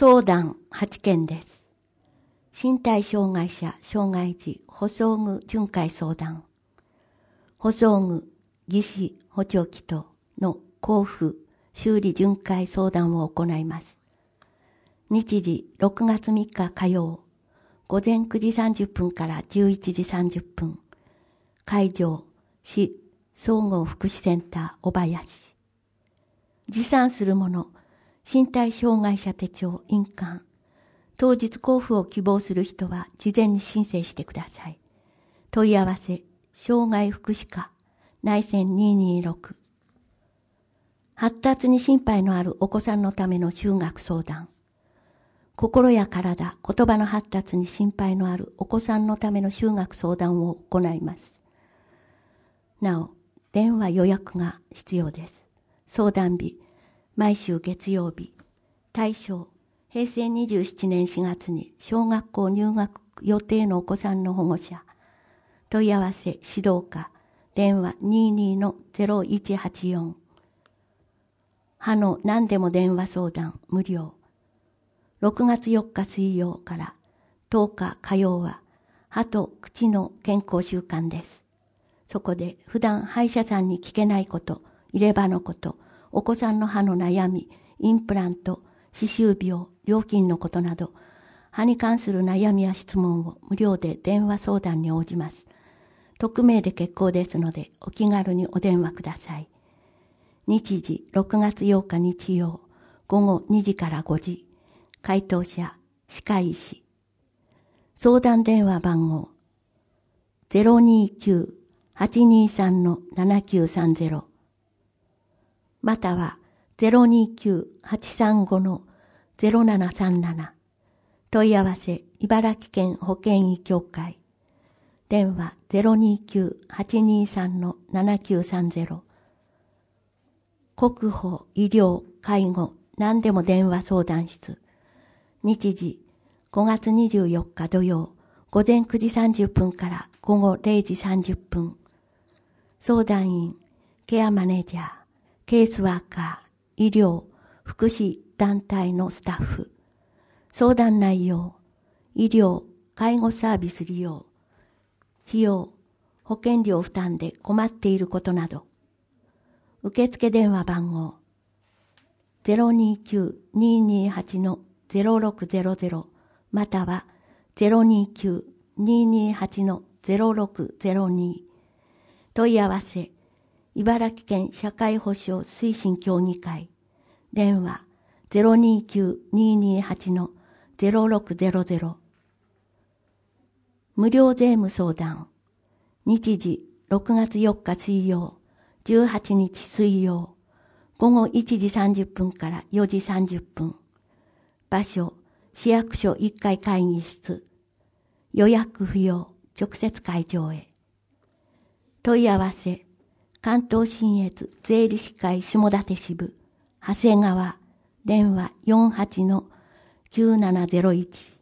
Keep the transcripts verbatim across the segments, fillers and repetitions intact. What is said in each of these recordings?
相談はちけんです。身体障害者障害児補装具巡回相談。補装具、技師、補聴器等の交付、修理巡回相談を行います。日時ろくがつみっか火曜、午前くじさんじゅっぷんからじゅういちじさんじゅっぷん。会場、市総合福祉センター小林。持参するもの、身体障害者手帳印鑑。当日交付を希望する人は事前に申請してください。問い合わせ、障害福祉課、内線にひゃくにじゅうろく。発達に心配のあるお子さんのための就学相談。心や体、言葉の発達に心配のあるお子さんのための就学相談を行います。なお、電話予約が必要です。相談日、毎週月曜日。対象、へいせいにじゅうななねんしがつに小学校入学予定のお子さんの保護者。問い合わせ、指導課、電話 にじゅうにのゼロいちはちよん。歯の何でも電話相談無料。ろくがつよっか水曜からとおか火曜は歯と口の健康週間です。そこで普段歯医者さんに聞けないこと、入れ歯のこと、お子さんの歯の悩み、インプラント、歯周病、料金のことなど、歯に関する悩みや質問を無料で電話相談に応じます。匿名で結構ですので、お気軽にお電話ください。日時ろくがつようか日曜、午後にじからごじ。回答者、歯科医師。相談電話番号、ゼロにきゅう はちにさん ななきゅうさんゼロ。または、ゼロにきゅう はちさんご ゼロななさんなな。問い合わせ、茨城県保健医協会。電話 ゼロにきゅう はちにさん ななきゅうさんゼロ。国保、医療、介護、何でも電話相談室。日時、ごがつにじゅうよっか土曜、午前くじさんじゅっぷんから午後れいじさんじゅっぷん。相談員、ケアマネージャー、ケースワーカー、医療、福祉団体のスタッフ。相談内容、医療、介護サービス利用、費用、保険料負担で困っていることなど。受付電話番号、ゼロにきゅう にーにーはち ゼロろくゼロゼロまたは ゼロにきゅう にーにーはち ゼロろくゼロに。問い合わせ、茨城県社会保障推進協議会。電話 ゼロにきゅう にーにーはち ゼロろくゼロゼロ。無料税務相談。日時ろくがつよっか水曜、じゅうはちにち水曜、午後いちじさんじゅっぷんからよじさんじゅっぷん。場所、市役所いっかい会議室。予約不要、直接会場へ。問い合わせ、関東信越税理士会下館支部、長谷川、電話 よんはちのきゅうななゼロいち。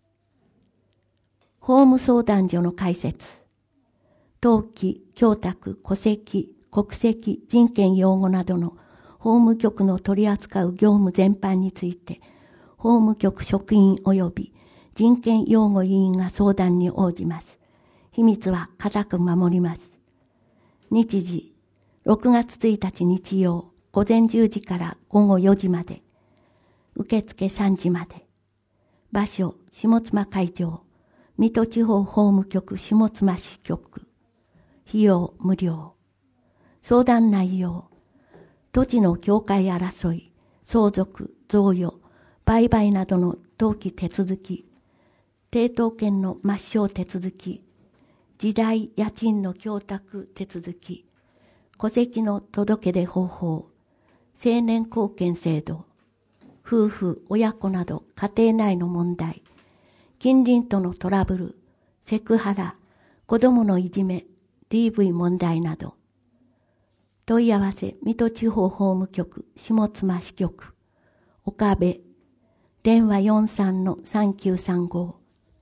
法務相談所の開設。登記、供託、戸籍、国籍、人権擁護などの法務局の取り扱う業務全般について、法務局職員及び人権擁護委員が相談に応じます。秘密は固く守ります。日時、ろくがつついたち日曜、午前じゅうじから午後よじまで。受付さんじまで。場所、下妻会場、水戸地方法務局下妻支局。費用無料。相談内容、土地の境界争い、相続、贈与、売買などの登記手続き、抵当権の抹消手続き、地代家賃の供託手続き、戸籍の届け出方法、成年後見制度、夫婦、親子など家庭内の問題、近隣とのトラブル、セクハラ、子供のいじめ、ディーブイ 問題など。問い合わせ、水戸地方法務局下妻支局、岡部、電話 よんじゅうさんのさんきゅうさんご。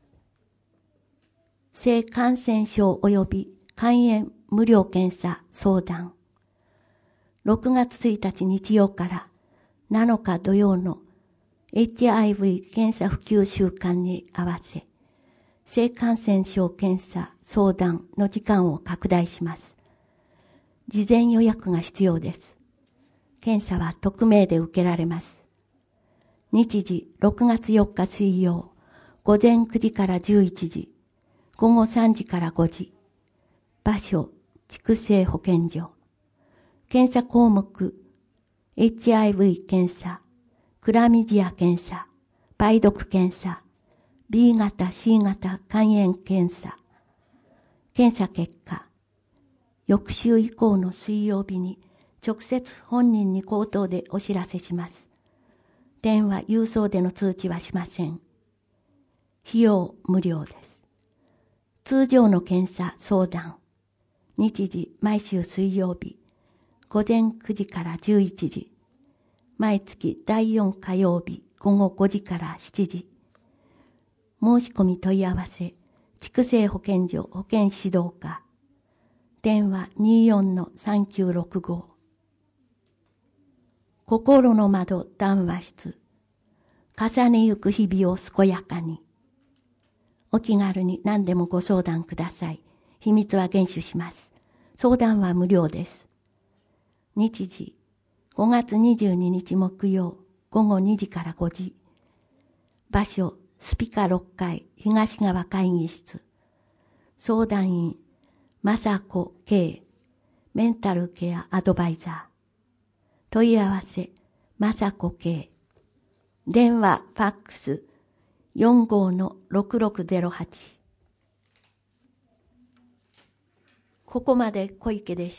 性感染症及び肝炎無料検査相談。ろくがつついたち日曜からなのか土曜のエイチアイブイ 検査普及週間に合わせ、性感染症検査相談の時間を拡大します。事前予約が必要です。検査は匿名で受けられます。日時ろくがつよっか水曜、午前くじからじゅういちじ、午後さんじからごじ。場所、畜生保健所。検査項目、エイチアイブイ 検査、クラミジア検査、梅毒検査、ビー 型、シー 型肝炎検査。検査結果、翌週以降の水曜日に直接本人に口頭でお知らせします。電話、郵送での通知はしません。費用無料です。通常の検査相談。日時、毎週水曜日、午前くじからじゅういちじ。毎月だいよん火曜日、午後ごじからしちじ。申し込み問い合わせ、畜生保健所保健指導課。電話 にーよんのさんきゅうろくご。心の窓談話室。重ねゆく日々を健やかに。お気軽に何でもご相談ください。秘密は厳守します。相談は無料です。日時、ごがつにじゅうににち木曜、午後にじからごじ。場所、スピカろっかい東側会議室。相談員、雅子圭、メンタルケアアドバイザー。問い合わせ、雅子圭。電話、ファックス、よんごーのろくろくぜろはち。ここまで小池でした。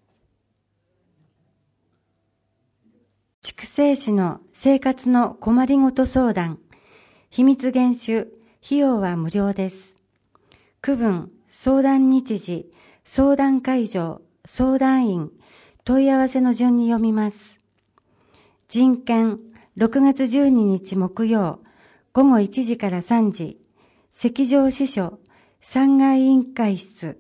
畜生師の生活の困りごと相談。秘密厳守、費用は無料です。区分、相談日時、相談会場、相談員、問い合わせの順に読みます。人権、ろくがつじゅうににち木曜、午後いちじからさんじ、赤条支所、さんがい委員会室。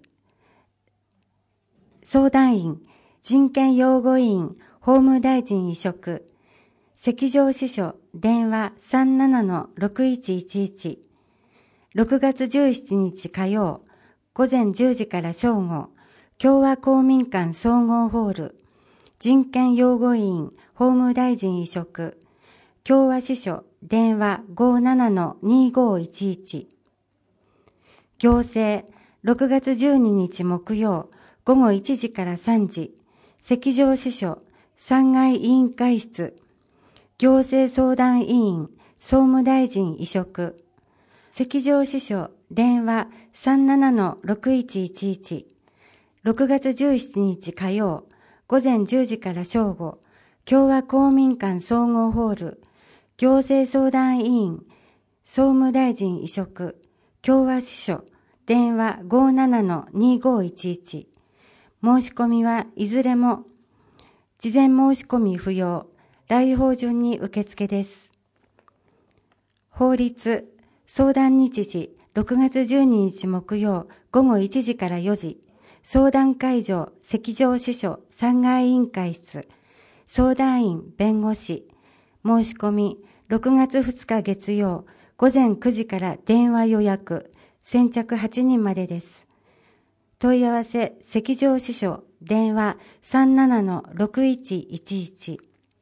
相談員、人権擁護委員、法務大臣委嘱。赤条支所、電話 さんななのろくいちいちいち。ろくがつじゅうしちにち火曜、午前じゅうじから正午、共和公民館総合ホール。人権擁護委員、法務大臣委嘱。共和支所、電話 ごななのにごいちいち。行政、ろくがつじゅうににち木曜、午後いちじからさんじ、赤条支所、さんがい委員会室。行政相談委員、総務大臣委嘱。赤条支所、電話 さんななのろくいちいちいち。ろくがつじゅうしちにち火曜、午前じゅうじから正午、共和公民館総合ホール。行政相談委員、総務大臣委嘱。共和支所、電話 ごななのにごいちいち。申し込みはいずれも、事前申し込み不要、来訪順に受付です。法律、相談日時、ろくがつじゅうににち木曜、午後いちじからよじ、相談会場、赤条支所、さんがい委員会室、相談員、弁護士、申し込み、ろくがつふつか月曜、午前くじから電話予約、先着はちにんまでです。問い合わせ、赤条支所、電話 さんななのろくいちいちいち。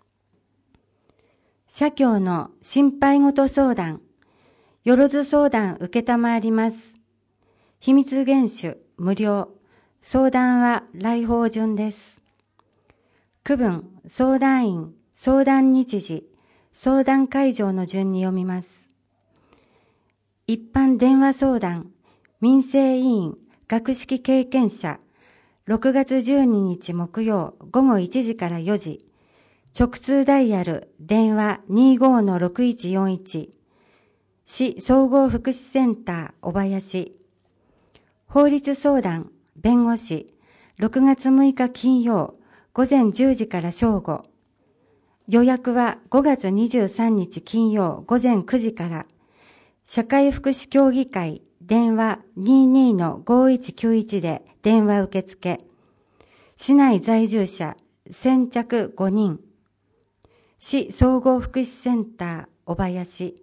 社協の心配事相談、よろず相談受けたまわります。秘密厳守、無料、相談は来訪順です。区分、相談員、相談日時、相談会場の順に読みます。一般電話相談、民生委員、学識経験者、ろくがつじゅうににち木曜午後いちじからよじ、直通ダイヤル、電話 にごのろくいちよんいち、市総合福祉センター小林、法律相談、弁護士、ろくがつむいか金曜、午前じゅうじから正午、予約はごがつにじゅうさんにち金曜午前くじから、社会福祉協議会、電話 ににのごいちきゅういち で電話受付、市内在住者、先着ごにん、市総合福祉センター小林。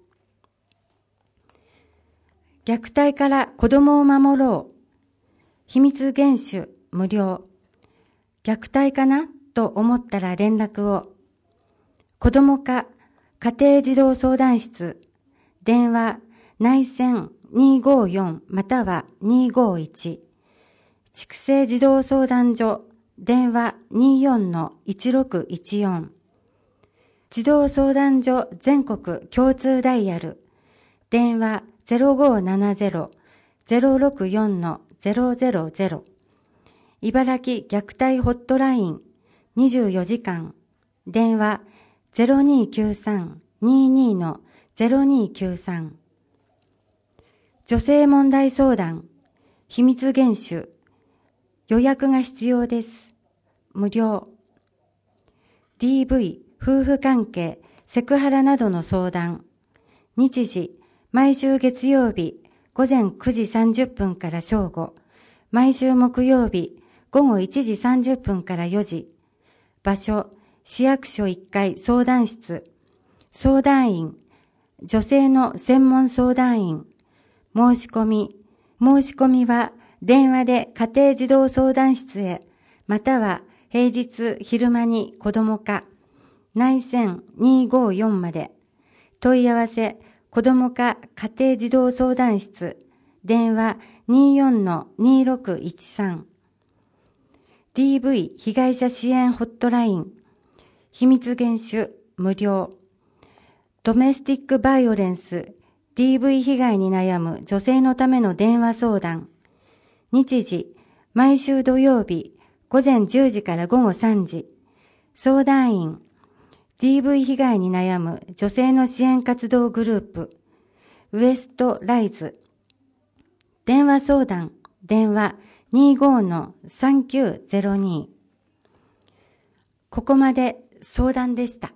虐待から子供を守ろう。秘密厳守無料。虐待かなと思ったら連絡を。子供課家庭児童相談室。電話内線にーごーよんまたはにーごーいち。畜生児童相談所。電話 にーよんのいちろくいちよん。児童相談所全国共通ダイヤル。電話 ゼロごーななゼロ ゼロろくよんのゼロゼロゼロ。茨城虐待ホットラインにじゅうよじかん。電話 ゼロにーきゅうさん にーにーのゼロにーきゅうさん。女性問題相談秘密厳守。予約が必要です。無料。ディーブイ、夫婦関係、セクハラなどの相談。日時、毎週月曜日、午前くじさんじゅっぷんから正午。毎週木曜日、午後いちじさんじゅっぷんからよじ。場所、市役所いっかい相談室。相談員、女性の専門相談員。申し込み、申し込みは電話で家庭児童相談室へ、または平日昼間に子供課、内線にーごーよんまで。問い合わせ、子供課家庭児童相談室、電話 にーよんのにーろくいちさん。ディーブイ 被害者支援ホットライン、秘密厳守無料。ドメスティックバイオレンス、ディーブイ 被害に悩む女性のための電話相談。日時、毎週土曜日、午前じゅうじから午後さんじ。相談員、ディーブイ 被害に悩む女性の支援活動グループ、ウエストライズ。電話相談、電話 にーごーのさんきゅうゼロに。ここまで相談でした。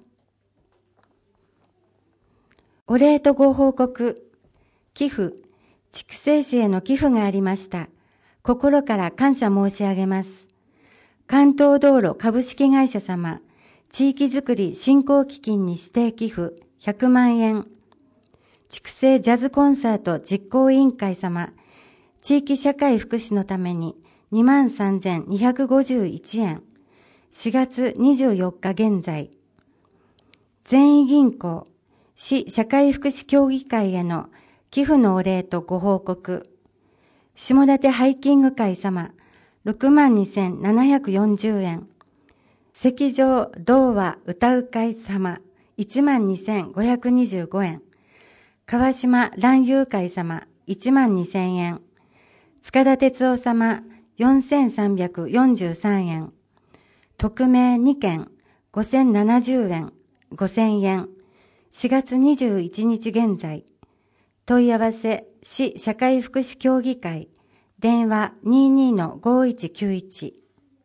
お礼とご報告。寄付、筑西市への寄付がありました。心から感謝申し上げます。関東道路株式会社様、地域づくり振興基金に指定寄付ひゃくまんえん。筑西ジャズコンサート実行委員会様、地域社会福祉のために にまんさんぜんにひゃくごじゅういちえん。しがつにじゅうよっか現在。善意銀行、市社会福祉協議会への寄付のお礼とご報告。下館ハイキング会様、ろくまんにせんななひゃくよんじゅうえん。石上童話歌う会様、いちまんにせんごひゃくにじゅうごえん。川島蘭友会様、いちまんにせんえん。塚田哲夫様、よんせんさんびゃくよんじゅうさんえん。匿名にけん、ごせんななじゅうえん、ごせんえん。しがつにじゅういちにち現在。問い合わせ、市社会福祉協議会、電話 にーにーのごーいちきゅういち。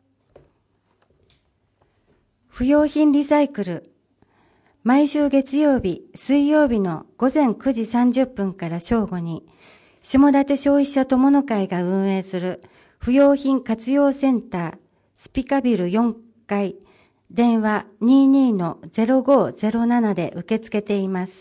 不用品リサイクル。毎週月曜日、水曜日の午前くじさんじゅっぷんから正午に、下館消費者友の会が運営する不用品活用センター、スピカビルよんかい、電話 にーにーのゼロごーゼロなな で受け付けています。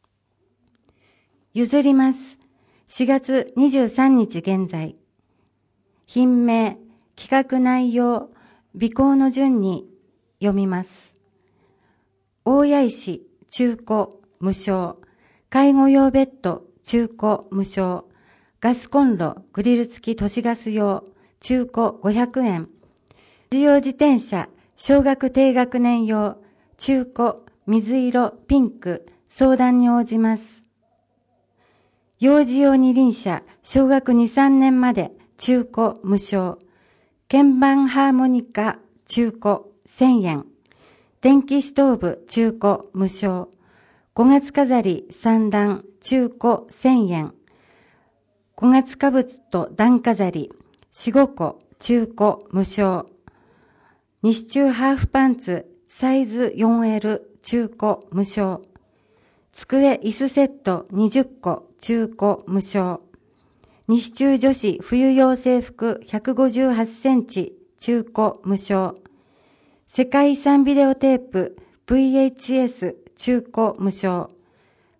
譲ります。しがつにじゅうさんにち現在。品名、企画内容、備考の順に読みます。大谷石、中古、無償。介護用ベッド、中古、無償。ガスコンロ、グリル付き都市ガス用、中古ごひゃくえん。自用自転車、小学低学年用、中古、水色、ピンク、相談に応じます。幼児用二輪車、小学に、さんねんまで、中古、無償。鍵盤ハーモニカ、中古、せんえん。電気ストーブ、中古、無償。ごがつ飾り、三段、中古、せんえん。ごがつかぶと段飾り、よん、ごこ、中古、無償。西中ハーフパンツ、サイズ よんエル、中古、無償。机椅子セットにじゅっこ、中古、無償。西中女子冬用制服ひゃくごじゅうはちセンチ、中古、無償。世界遺産ビデオテープ ブイエイチエス 中古、無償。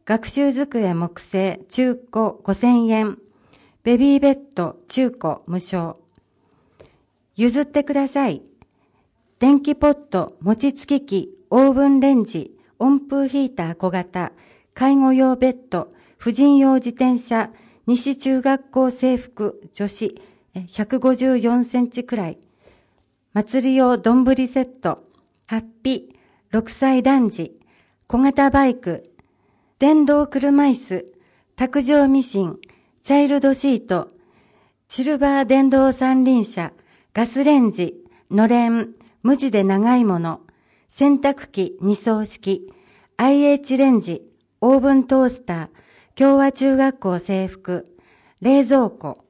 学習机木製中古ごせんえん。ベビーベッド中古無償。譲ってください。電気ポット、餅つき機、オーブンレンジ、温風ヒーター小型、介護用ベッド、婦人用自転車、西中学校制服女子ひゃくごじゅうよんセンチくらい。祭り用丼セット、ハッピ、ろくさい男児、小型バイク、電動車椅子、卓上ミシン、チャイルドシート、シルバー電動三輪車、ガスレンジ、のれん、無地で長いもの、洗濯機二層式、アイエイチ レンジ、オーブントースター、共和中学校制服、冷蔵庫、